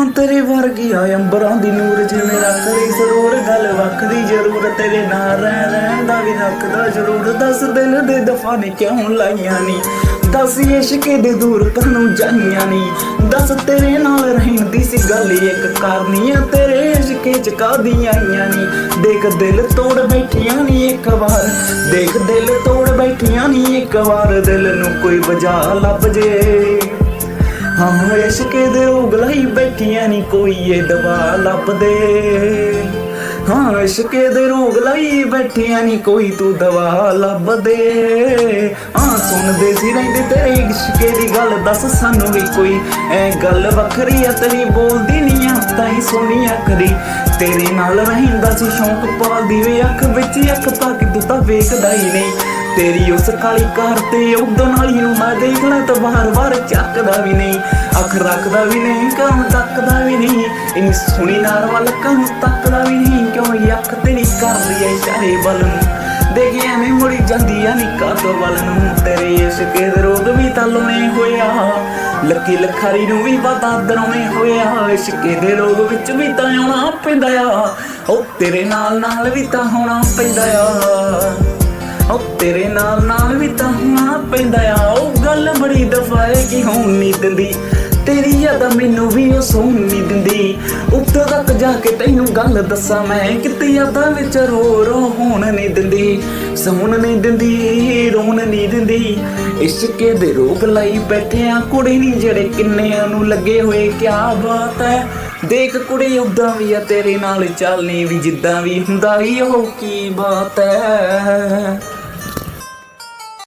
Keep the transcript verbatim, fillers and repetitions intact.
हाँ तेरे वर्गी आ अंबरां दी नूर च मेरा करी सरूर गल वखदी जरूर तेरे नाल रह रहन दा भी रखदा जरूर दस दिल दे दफा ने क्यों लाइयां नी दस इश्के दे दूर कानू जाइयां नी दस तेरे नाल रहन दी सी गल एक करनी है तेरे इश्के च कादियां आइयां नी देख दिल तोड़ बैठियां नी एक बार देख दिल तोड़ बैठियां नी एक बार दिल नू कोई वजह लभ जे हाँ इश्के दे रोग लाई बैठियां नी कोई ये दवा लभ दे हाँ इश्के दे रोग लाई बैठियां नी कोई तू दवा लभ दे हाँ सुनदे सी रहिंदे तेरे इश्के दी गल दस सानू भी कोई ऐ गल वखरी आ तेरी बोलदी नी आ ताई सोनी अखरी तेरे नाल रहिंदा सी शौक पालदी वे अख विच अख पा के तू तां वेखदा ही नहीं तेरी उस काली कार ते उदन वाली नूं मैं देखना तो बार बार चकदा भी नहीं अख रखदा भी नहीं काम तकदा भी नहीं इन सुनी नार वाल काम तकदा भी नहीं क्यों ये अख तेरी कर रही है इशारे बल नूं देखी एवें मुड़ी जांदी आ निकाह वल नूं तेरे इश्के दे रोग भी तालों होया लकी लखारी नूं भी पता दरों होया इश्के दे रोग विच भी तां आउणा पैंदा आ ओ तेरे नाल नाल भी तां होना पैंदा आ ओ तेरे नाल नाल भी तां होना पैंदा आ ओ गल बड़ी दफा है कि होण नहीं दिंदी तेरी यादा मैनू भी ओ सोण नहीं दिंदी उत्ते तक जाके तैनू गल दस्सां मैं किते यादा विच रो रो होण नहीं दिंदी सोण नहीं दिंदी रोण नहीं दिंदी इश्के दे रोग लाई बैठे आ कुड़ी नहीं जेड़े किन्नियां नू लगे होए क्या बात है देख कुड़ी उदां भी आ तेरे नाल चलनी भी जिद्दां भी हुंदा ही ओह की बात है।